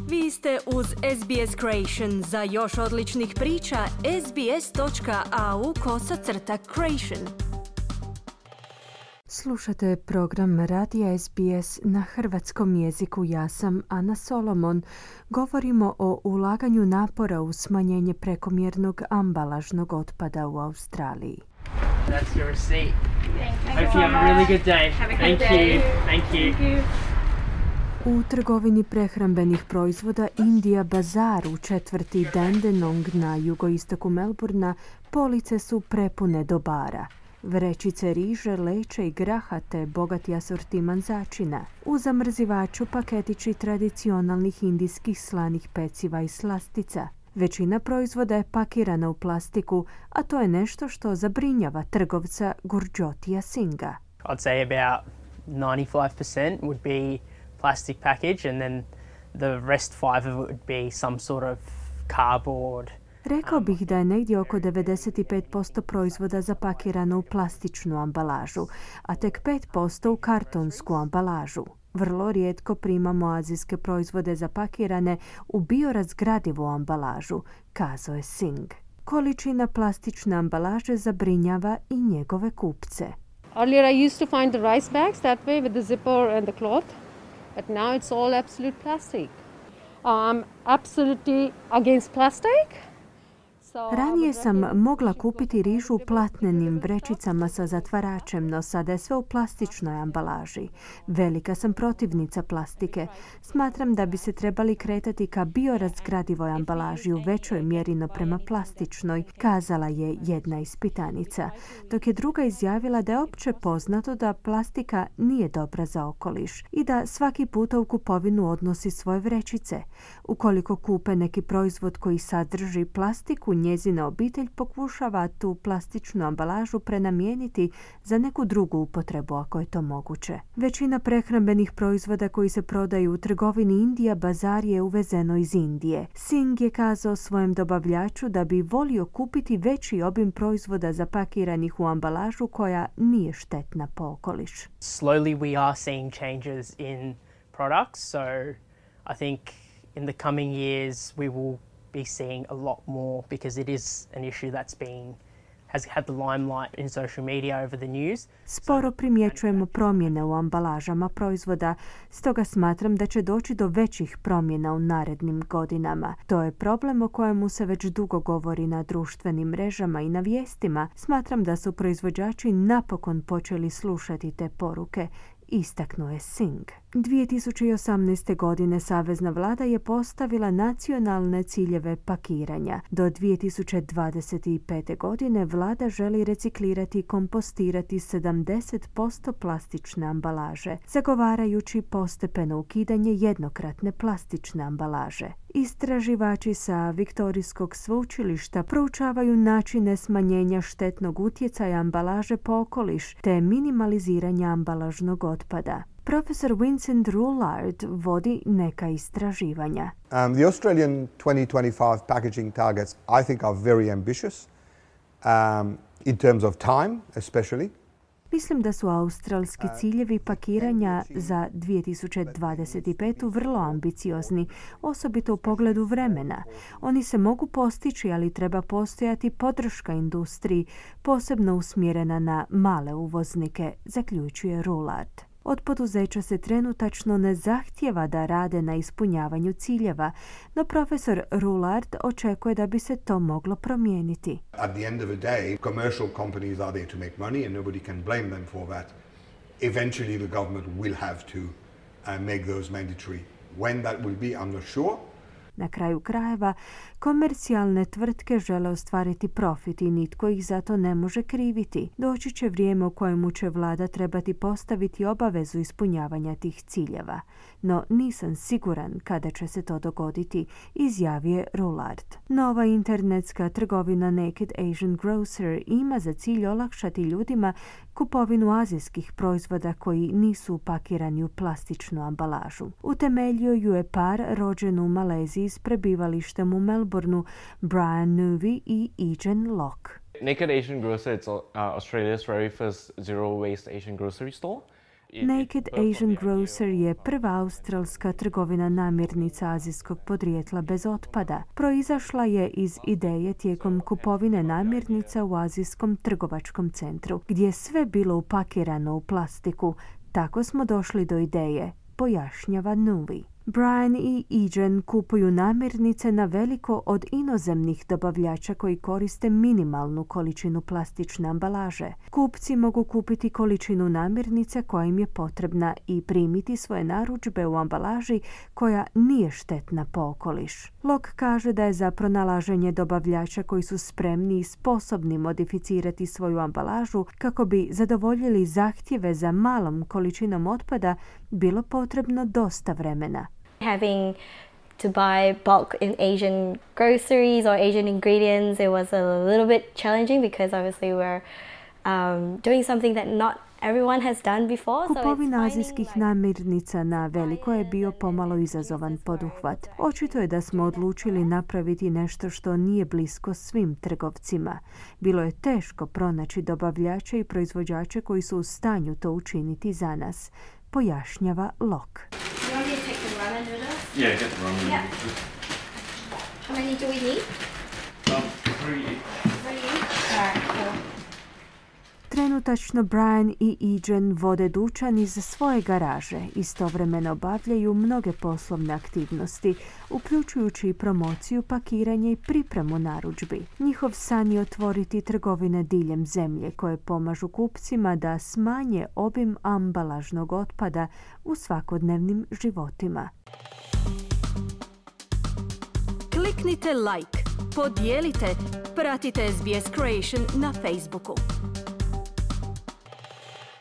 Vi ste uz SBS Creation. Za još odličnih priča, sbs.au/creation. Slušate program Radija SBS na hrvatskom jeziku. Ja sam Ana Solomon. Govorimo o ulaganju napora u smanjenje prekomjernog ambalažnog otpada u Australiji. That's your receipt. Hope you have a really good day. Thank you. U trgovini prehrambenih proizvoda India Bazaar u četvrti Dandenong na jugoistoku Melbourna police su prepune dobara. Vrećice riže, leće i graha te bogati asortiman začina. U zamrzivaču paketići tradicionalnih indijskih slanih peciva i slastica. Većina proizvoda je pakirana u plastiku, a to je nešto što zabrinjava trgovca Gurjotija Singha. I'd say about 95% would be plastic package, and then the rest 5 of it would be some sort of cardboard. Rekao bih da je negdje oko 95% proizvoda zapakirano u plastičnu ambalažu, a tek 5% u kartonsku ambalažu. Vrlo rijetko primamo azijske proizvode zapakirane u biorazgradivu ambalažu, kazao je Singh. Količina plastične ambalaže zabrinjava i njegove kupce. Earlier I used to find the rice bags that way with the zipper and the cloth, but now it's all absolute plastic. I'm absolutely against plastic. Ranije sam mogla kupiti rižu u platnenim vrećicama sa zatvaračem, no sada je sve u plastičnoj ambalaži. Velika sam protivnica plastike. Smatram da bi se trebali kretati ka biorazgradivoj ambalaži u većoj mjeri no prema plastičnoj, kazala je jedna ispitanica. Dok je druga izjavila da je opće poznato da plastika nije dobra za okoliš i da svaki puta u kupovinu odnosi svoje vrećice. Ukoliko kupe neki proizvod koji sadrži plastiku, njezina obitelj pokušava tu plastičnu ambalažu prenamijeniti za neku drugu upotrebu ako je to moguće. Većina prehrambenih proizvoda koji se prodaju u trgovini India Bazaar je uvezeno iz Indije. Singh je kazao svojem dobavljaču da bi volio kupiti veći obim proizvoda zapakiranih u ambalažu koja nije štetna po okoliš. Slowly we are seeing changes in products, so I think in the coming years we will be seeing a lot more because it is an issue has had the limelight in social media over the news. Sporo primjećujemo promjene u ambalažama proizvoda, stoga smatram da će doći do većih promjena u narednim godinama. To je problem o kojemu se već dugo govori na društvenim mrežama i na vijestima. Smatram da su proizvođači napokon počeli slušati te poruke, istaknuo je Singh. 2018. godine savezna vlada je postavila nacionalne ciljeve pakiranja. Do 2025. godine vlada želi reciklirati i kompostirati 70% plastične ambalaže, zagovarajući postepeno ukidanje jednokratne plastične ambalaže. Istraživači sa Viktorijskog sveučilišta proučavaju načine smanjenja štetnog utjecaja ambalaže po okoliš te minimaliziranja ambalažnog otpada. Profesor Vincent Roulard vodi neka istraživanja. The Australian 2025 packaging targets, I think, are very ambitious in terms of time, especially. Mislim da su australski ciljevi pakiranja za 2025. vrlo ambiciozni, osobito u pogledu vremena. Oni se mogu postići, ali treba postojati podrška industriji, posebno usmjerena na male uvoznike, zaključuje Roulard. Od poduzeća se trenutačno ne zahtijeva da rade na ispunjavanju ciljeva, no profesor Roulard očekuje da bi se to moglo promijeniti. At the end of the day, commercial companies are there to make money and nobody can blame them for that. Eventually the government will have to make those mandatory. When that will be, I'm not sure. Na kraju krajeva, komercijalne tvrtke žele ostvariti profit i nitko ih zato ne može kriviti. Doći će vrijeme u kojemu će vlada trebati postaviti obavezu ispunjavanja tih ciljeva. No nisam siguran kada će se to dogoditi, izjavio je Roulard. Nova internetska trgovina Naked Asian Grocer ima za cilj olakšati ljudima kupovinu azijskih proizvoda koji nisu upakirani u plastičnu ambalažu. Utemeljio ju je par rođen u Maleziji s prebivalištem u Melbourneu, Brian Nuvi i Eugene Locke. Naked Asian Grocer, it's Australia's very first zero-waste Asian grocery store. Naked Asian Grocer je prva australska trgovina namirnica azijskog podrijetla bez otpada. Proizašla je iz ideje tijekom kupovine namirnica u azijskom trgovačkom centru, gdje je sve bilo upakirano u plastiku. Tako smo došli do ideje, pojašnjava Nuvi. Brian i Ejen kupuju namirnice na veliko od inozemnih dobavljača koji koriste minimalnu količinu plastične ambalaže. Kupci mogu kupiti količinu namirnice koja im je potrebna i primiti svoje narudžbe u ambalaži koja nije štetna po okoliš. Locke kaže da je za pronalaženje dobavljača koji su spremni i sposobni modificirati svoju ambalažu kako bi zadovoljili zahtjeve za malom količinom otpada bilo potrebno dosta vremena. Having to buy bulk in Asian groceries or Asian ingredients, it was a little bit challenging because obviously we're doing something that not everyone has done before. Kupovina azijskih namirnica na veliko je bio pomalo izazovan poduhvat. Očito je da smo odlučili napraviti nešto što nije blisko svim trgovcima. Bilo je teško pronaći dobavljače i proizvođače koji su u stanju to učiniti za nas, pojašnjava Locke. Yeah, get the ramen. Yeah. How many do we need? 3. Alright, cool. Trenutačno Brian i Ejen vode dućan iz svoje garaže. Istovremeno obavljaju mnoge poslovne aktivnosti, uključujući i promociju, pakiranje i pripremu narudžbi. Njihov san je otvoriti trgovine diljem zemlje koje pomažu kupcima da smanje obim ambalažnog otpada u svakodnevnim životima. Kliknite like, podijelite, pratite SBS Creation na Facebooku.